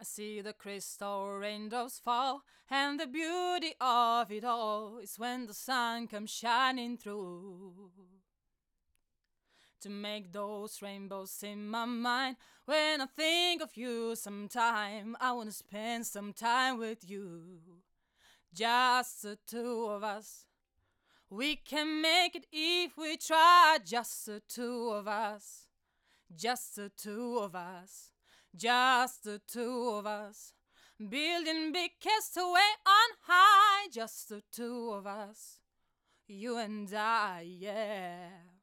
see the crystal raindrops fall, and the beauty of it all is when the sun comes shining through to make those rainbows in my mind. When I think of you sometime, I wanna spend some time with you, just the two of us. We can make it if we try, just the two of us, just the two of us, just the two of us, building big castaway on high, just the two of us, you and I, yeah.